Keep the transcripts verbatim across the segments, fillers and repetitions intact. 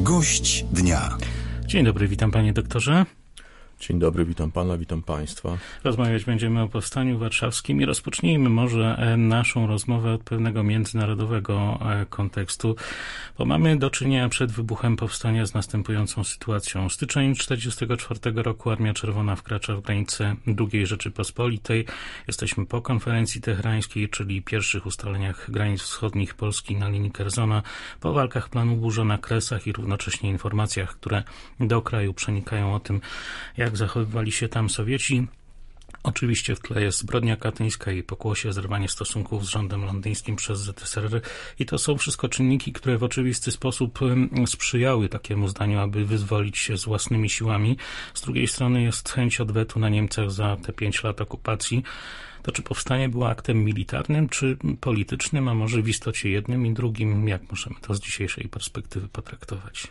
Gość dnia. Dzień dobry, witam panie doktorze. Dzień dobry, witam pana, witam państwa. Rozmawiać będziemy o Powstaniu Warszawskim i rozpocznijmy może naszą rozmowę od pewnego międzynarodowego kontekstu, bo mamy do czynienia przed wybuchem powstania z następującą sytuacją. Styczeń tysiąc dziewięćset czterdziestego czwartego roku Armia Czerwona wkracza w granice drugiej Rzeczypospolitej. Jesteśmy po konferencji teherańskiej, czyli pierwszych ustaleniach granic wschodnich Polski na linii Kerzona, po walkach planu Burza na Kresach i równocześnie informacjach, które do kraju przenikają o tym, jak zachowywali się tam Sowieci. Oczywiście w tle jest zbrodnia katyńska i pokłosie zerwanie stosunków z rządem londyńskim przez Z S R R i to są wszystko czynniki, które w oczywisty sposób sprzyjały takiemu zdaniu, aby wyzwolić się z własnymi siłami. Z drugiej strony jest chęć odwetu na Niemcach za te pięć lat okupacji. To czy powstanie było aktem militarnym, czy politycznym, a może w istocie jednym i drugim? Jak możemy to z dzisiejszej perspektywy potraktować?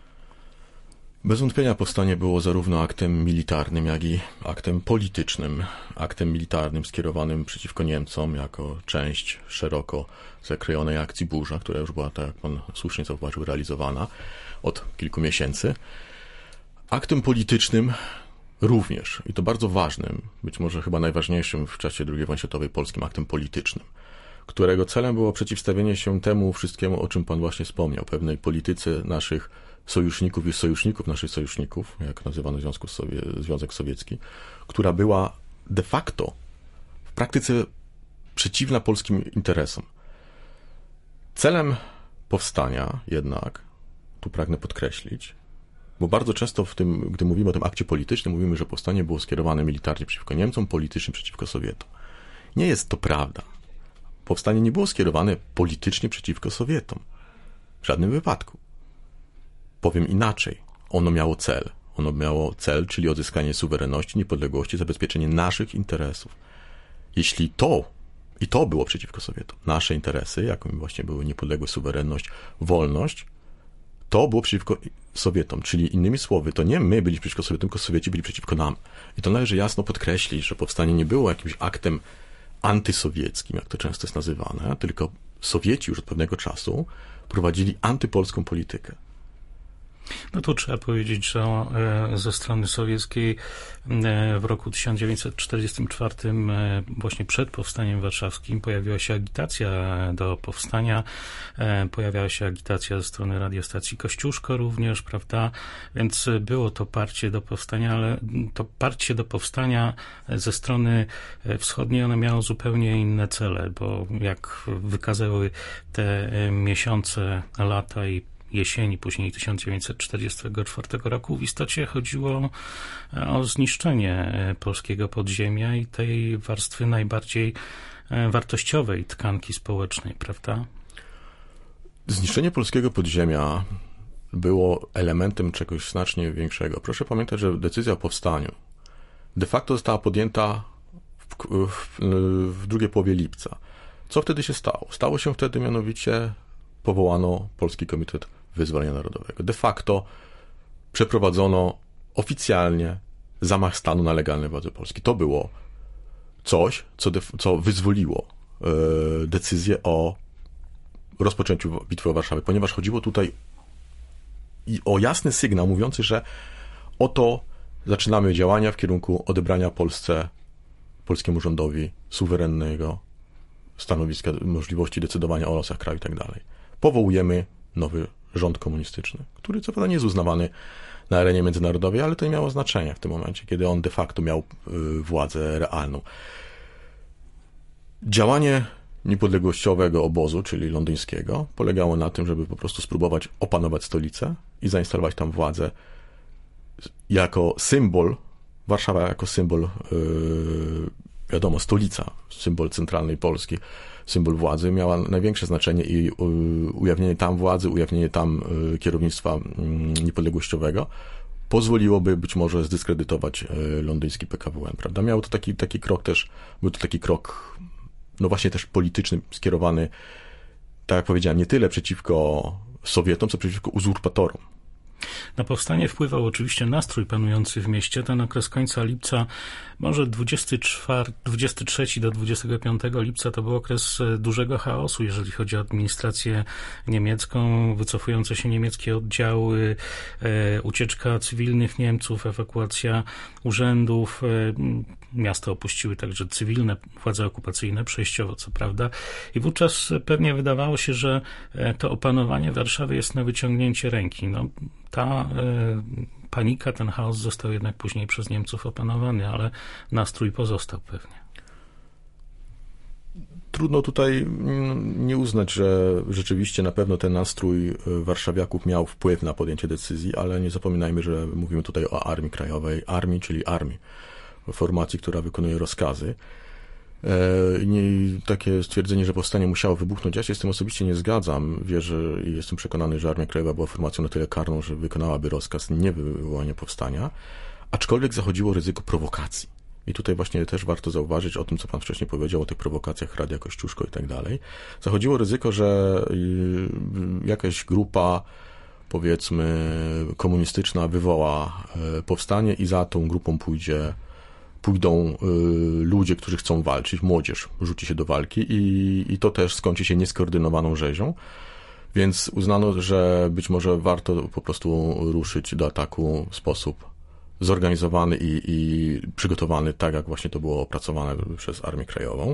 Bez wątpienia powstanie było zarówno aktem militarnym, jak i aktem politycznym. Aktem militarnym skierowanym przeciwko Niemcom jako część szeroko zakrojonej akcji Burza, która już była, tak jak pan słusznie zauważył, realizowana od kilku miesięcy. Aktem politycznym również, i to bardzo ważnym, być może chyba najważniejszym w czasie drugiej wojny światowej polskim aktem politycznym, którego celem było przeciwstawienie się temu wszystkiemu, o czym pan właśnie wspomniał, pewnej polityce naszych sojuszników i sojuszników naszych sojuszników, jak nazywano Związku Sowie- Związek Sowiecki, która była de facto w praktyce przeciwna polskim interesom. Celem powstania jednak, tu pragnę podkreślić, bo bardzo często w tym, gdy mówimy o tym akcie politycznym, mówimy, że powstanie było skierowane militarnie przeciwko Niemcom, politycznie przeciwko Sowietom. Nie jest to prawda. Powstanie nie było skierowane politycznie przeciwko Sowietom. W żadnym wypadku. Powiem inaczej. Ono miało cel. Ono miało cel, czyli odzyskanie suwerenności, niepodległości, zabezpieczenie naszych interesów. Jeśli to, i to było przeciwko Sowietom, nasze interesy, jakim właśnie były niepodległość, suwerenność, wolność, to było przeciwko Sowietom. Czyli innymi słowy, to nie my byliśmy przeciwko Sowietom, tylko Sowieci byli przeciwko nam. I to należy jasno podkreślić, że powstanie nie było jakimś aktem antysowieckim, jak to często jest nazywane, tylko Sowieci już od pewnego czasu prowadzili antypolską politykę. No tu trzeba powiedzieć, że ze strony sowieckiej w roku tysiąc dziewięćset czterdziestym czwartym, właśnie przed powstaniem warszawskim, pojawiła się agitacja do powstania, pojawiała się agitacja ze strony radiostacji Kościuszko również, prawda, więc było to parcie do powstania, ale to parcie do powstania ze strony wschodniej, ono miało zupełnie inne cele, bo jak wykazały te miesiące, lata i jesieni, później tysiąc dziewięćset czterdziestego czwartego roku, w istocie chodziło o zniszczenie polskiego podziemia i tej warstwy najbardziej wartościowej tkanki społecznej, prawda? Zniszczenie polskiego podziemia było elementem czegoś znacznie większego. Proszę pamiętać, że decyzja o powstaniu de facto została podjęta w, w, w drugiej połowie lipca. Co wtedy się stało? Stało się wtedy mianowicie powołano Polski Komitet Wyzwolenia Narodowego. De facto przeprowadzono oficjalnie zamach stanu na legalne władze Polski. To było coś, co, de, co wyzwoliło e, decyzję o rozpoczęciu bitwy o Warszawę, ponieważ chodziło tutaj i o jasny sygnał mówiący, że oto zaczynamy działania w kierunku odebrania Polsce, polskiemu rządowi suwerennego stanowiska, możliwości decydowania o losach kraju i tak dalej. Powołujemy nowy rząd komunistyczny, który co prawda nie jest uznawany na arenie międzynarodowej, ale to nie miało znaczenia w tym momencie, kiedy on de facto miał władzę realną. Działanie niepodległościowego obozu, czyli londyńskiego, polegało na tym, żeby po prostu spróbować opanować stolicę i zainstalować tam władzę jako symbol, Warszawa jako symbol, yy, wiadomo, stolica, symbol centralnej Polski, symbol władzy, miała największe znaczenie i ujawnienie tam władzy, ujawnienie tam kierownictwa niepodległościowego pozwoliłoby być może zdyskredytować londyński P K W N, prawda? Miał to taki, taki krok też, był to taki krok, no właśnie też polityczny, skierowany, tak jak powiedziałem, nie tyle przeciwko Sowietom, co przeciwko uzurpatorom. Na powstanie wpływał oczywiście nastrój panujący w mieście. Ten okres końca lipca, może dwudziestego trzeciego do dwudziestego piątego lipca to był okres dużego chaosu, jeżeli chodzi o administrację niemiecką, wycofujące się niemieckie oddziały, e, ucieczka cywilnych Niemców, ewakuacja urzędów. E, miasto opuściły także cywilne władze okupacyjne, przejściowo co prawda. I wówczas pewnie wydawało się, że to opanowanie Warszawy jest na wyciągnięcie ręki. No, ta e, panika, ten chaos został jednak później przez Niemców opanowany, ale nastrój pozostał pewnie. Trudno tutaj nie uznać, że rzeczywiście na pewno ten nastrój warszawiaków miał wpływ na podjęcie decyzji, ale nie zapominajmy, że mówimy tutaj o Armii Krajowej, armii, czyli armii, formacji, która wykonuje rozkazy. I takie stwierdzenie, że powstanie musiało wybuchnąć, ja się z tym osobiście nie zgadzam. Wierzę i jestem przekonany, że Armia Krajowa była formacją na tyle karną, że wykonałaby rozkaz nie wywołania powstania, aczkolwiek zachodziło ryzyko prowokacji. I tutaj właśnie też warto zauważyć o tym, co pan wcześniej powiedział, o tych prowokacjach Radia Kościuszko i tak dalej. Zachodziło ryzyko, że jakaś grupa, powiedzmy, komunistyczna wywoła powstanie i za tą grupą pójdzie pójdą y, ludzie, którzy chcą walczyć, młodzież rzuci się do walki i, i to też skończy się nieskoordynowaną rzezią, więc uznano, że być może warto po prostu ruszyć do ataku w sposób zorganizowany i, i przygotowany, tak jak właśnie to było opracowane przez Armię Krajową,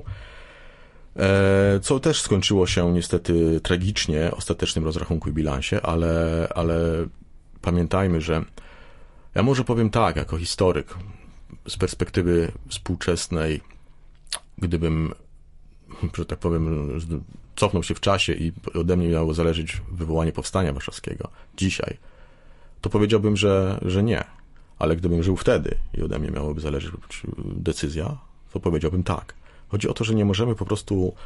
e, co też skończyło się niestety tragicznie, ostatecznym rozrachunku i bilansie, ale, ale pamiętajmy, że ja może powiem tak, jako historyk, z perspektywy współczesnej, gdybym, że tak powiem, cofnął się w czasie i ode mnie miało zależeć wywołanie powstania warszawskiego dzisiaj, to powiedziałbym, że, że nie. Ale gdybym żył wtedy i ode mnie miałoby zależeć decyzja, to powiedziałbym tak. Chodzi o to, że nie możemy po prostu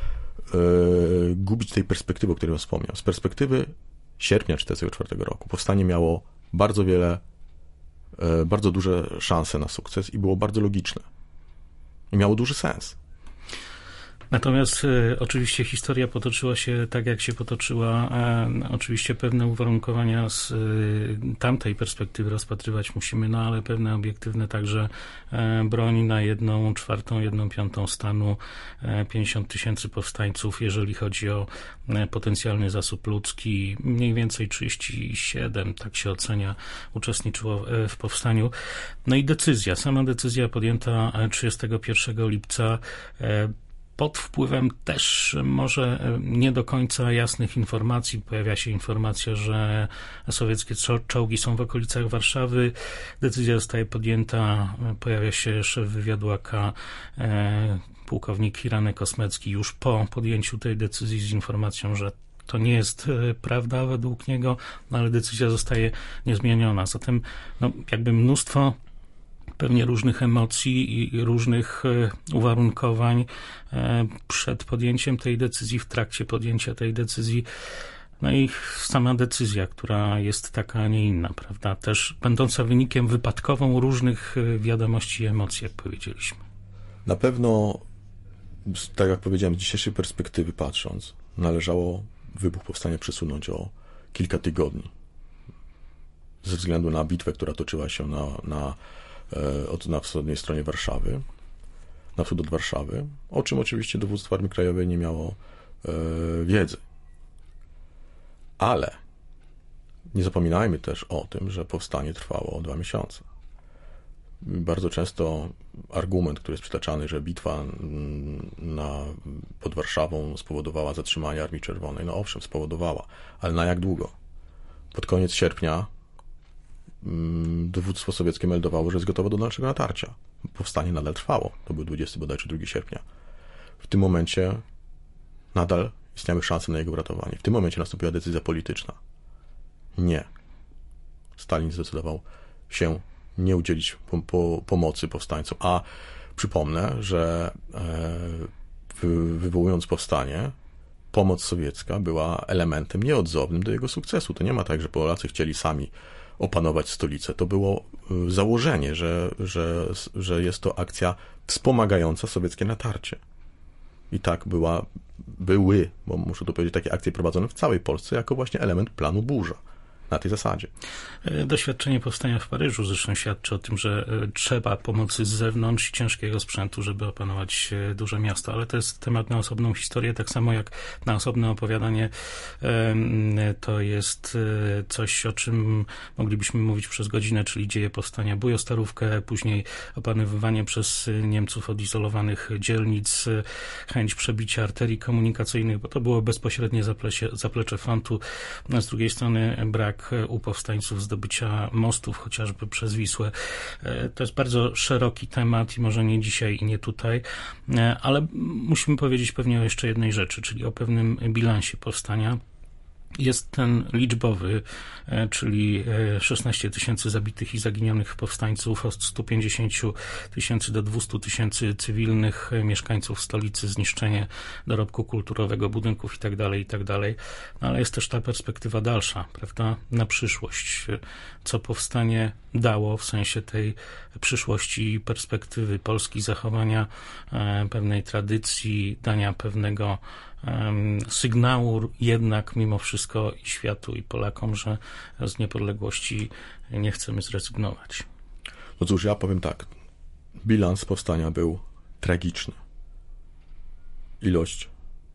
yy, gubić tej perspektywy, o której ja wspomniał. Z perspektywy sierpnia czterdziestego czwartego roku powstanie miało bardzo wiele bardzo duże szanse na sukces i było bardzo logiczne. I miało duży sens. Natomiast e, oczywiście historia potoczyła się tak, jak się potoczyła. E, oczywiście pewne uwarunkowania z e, tamtej perspektywy rozpatrywać musimy, no ale pewne obiektywne także e, broń na jedną czwartą, jedną piątą stanu, e, pięćdziesiąt tysięcy powstańców, jeżeli chodzi o e, potencjalny zasób ludzki, mniej więcej trzydzieści siedem, tak się ocenia, uczestniczyło e, w powstaniu. No i decyzja, sama decyzja podjęta trzydziestego pierwszego lipca, e, pod wpływem też może nie do końca jasnych informacji. Pojawia się informacja, że sowieckie czołgi są w okolicach Warszawy. Decyzja zostaje podjęta. Pojawia się szef wywiadu A K, e, pułkownik Hiranek Kosmecki już po podjęciu tej decyzji z informacją, że to nie jest prawda według niego, no ale decyzja zostaje niezmieniona. Zatem no, jakby mnóstwo pewnie różnych emocji i różnych uwarunkowań przed podjęciem tej decyzji, w trakcie podjęcia tej decyzji. No i sama decyzja, która jest taka, a nie inna, prawda? Też będąca wynikiem wypadkową różnych wiadomości i emocji, jak powiedzieliśmy. Na pewno, tak jak powiedziałem, z dzisiejszej perspektywy patrząc, należało wybuch powstania przesunąć o kilka tygodni. Ze względu na bitwę, która toczyła się na, na Od, na wschodniej stronie Warszawy, na wschód od Warszawy, o czym oczywiście dowództwo Armii Krajowej nie miało e, wiedzy. Ale nie zapominajmy też o tym, że powstanie trwało dwa miesiące. Bardzo często argument, który jest przytaczany, że bitwa na, pod Warszawą spowodowała zatrzymanie Armii Czerwonej, no owszem, spowodowała, ale na jak długo? Pod koniec sierpnia dowództwo sowieckie meldowało, że jest gotowe do dalszego natarcia. Powstanie nadal trwało. To był dwudziestego bodajże drugiego sierpnia. W tym momencie nadal istniały szanse na jego uratowanie. W tym momencie nastąpiła decyzja polityczna. Nie. Stalin zdecydował się nie udzielić po, po, pomocy powstańcom. A przypomnę, że e, wywołując powstanie, pomoc sowiecka była elementem nieodzownym do jego sukcesu. To nie ma tak, że Polacy chcieli sami opanować stolicę. To było założenie, że, że, że jest to akcja wspomagająca sowieckie natarcie. I tak była, były, bo muszę tu powiedzieć, takie akcje prowadzone w całej Polsce jako właśnie element planu Burza. na tej zasadzie. Doświadczenie powstania w Paryżu zresztą świadczy o tym, że trzeba pomocy z zewnątrz, ciężkiego sprzętu, żeby opanować duże miasto, ale to jest temat na osobną historię, tak samo jak na osobne opowiadanie to jest coś, o czym moglibyśmy mówić przez godzinę, czyli dzieje powstania Bujostarówkę, później opanowywanie przez Niemców odizolowanych dzielnic, chęć przebicia arterii komunikacyjnych, bo to było bezpośrednie zaplecze, zaplecze frontu. Z drugiej strony brak u powstańców zdobycia mostów, chociażby przez Wisłę. To jest bardzo szeroki temat i może nie dzisiaj i nie tutaj, ale musimy powiedzieć pewnie o jeszcze jednej rzeczy, czyli o pewnym bilansie powstania. Jest ten liczbowy, czyli szesnaście tysięcy zabitych i zaginionych powstańców, od stu pięćdziesięciu tysięcy do dwustu tysięcy cywilnych mieszkańców stolicy, zniszczenie dorobku kulturowego, budynków itd., itd. No, ale jest też ta perspektywa dalsza, prawda, na przyszłość. Co powstanie dało w sensie tej przyszłości i perspektywy Polski, zachowania pewnej tradycji, dania pewnego sygnału jednak mimo wszystko i światu, i Polakom, że z niepodległości nie chcemy zrezygnować. No cóż, ja powiem tak. Bilans powstania był tragiczny. Ilość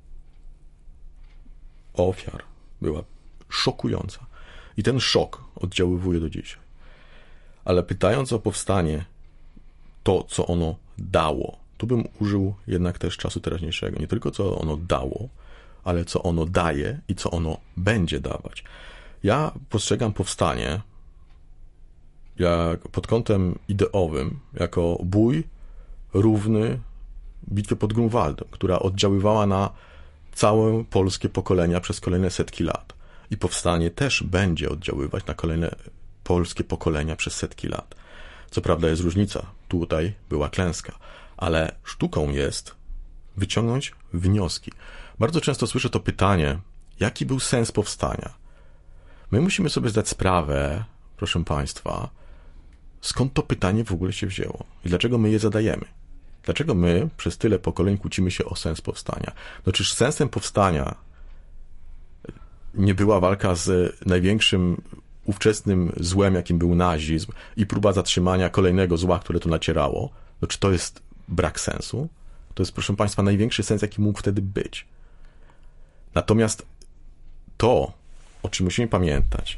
ofiar była szokująca. I ten szok oddziaływuje do dzisiaj. Ale pytając o powstanie, to, co ono dało, tu bym użył jednak też czasu teraźniejszego. Nie tylko co ono dało, ale co ono daje i co ono będzie dawać. Ja postrzegam powstanie jak pod kątem ideowym jako bój równy bitwie pod Grunwaldem, która oddziaływała na całe polskie pokolenia przez kolejne setki lat. I powstanie też będzie oddziaływać na kolejne polskie pokolenia przez setki lat. Co prawda jest różnica. Tutaj była klęska. Ale sztuką jest wyciągnąć wnioski. Bardzo często słyszę to pytanie, jaki był sens powstania? My musimy sobie zdać sprawę, proszę Państwa, skąd to pytanie w ogóle się wzięło i dlaczego my je zadajemy. Dlaczego my przez tyle pokoleń kłócimy się o sens powstania? No czyż sensem powstania nie była walka z największym ówczesnym złem, jakim był nazizm i próba zatrzymania kolejnego zła, które tu nacierało? No czy to jest brak sensu? To jest, proszę Państwa, największy sens, jaki mógł wtedy być. Natomiast to, o czym musimy pamiętać,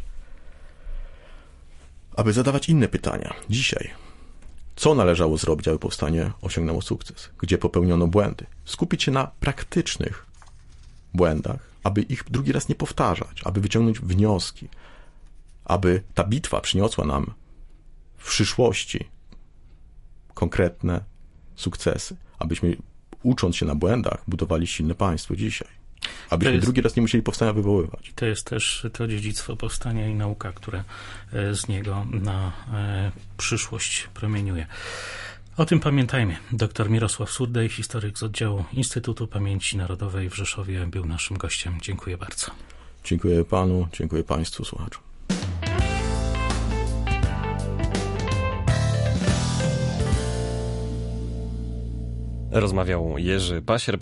aby zadawać inne pytania. Dzisiaj, co należało zrobić, aby powstanie osiągnęło sukces? Gdzie popełniono błędy? Skupić się na praktycznych błędach, aby ich drugi raz nie powtarzać, aby wyciągnąć wnioski, aby ta bitwa przyniosła nam w przyszłości konkretne sukcesy, abyśmy ucząc się na błędach budowali silne państwo dzisiaj. Abyśmy jest, drugi raz nie musieli powstania wywoływać. To jest też to dziedzictwo powstania i nauka, które z niego na przyszłość promieniuje. O tym pamiętajmy. Doktor Mirosław Surdej, historyk z oddziału Instytutu Pamięci Narodowej w Rzeszowie, był naszym gościem. Dziękuję bardzo. Dziękuję panu, dziękuję państwu, słuchaczom. Rozmawiał Jerzy Basier.